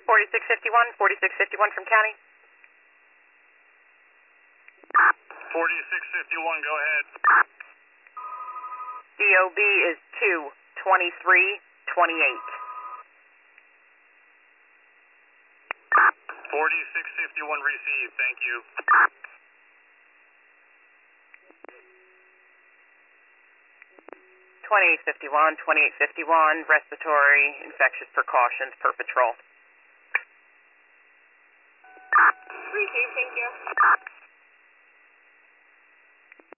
4651, 4651 from county. 4651, go ahead. DOB is 22328. 4651 received, thank you. 2851, 2851, respiratory infectious precautions per patrol. Received, thank you.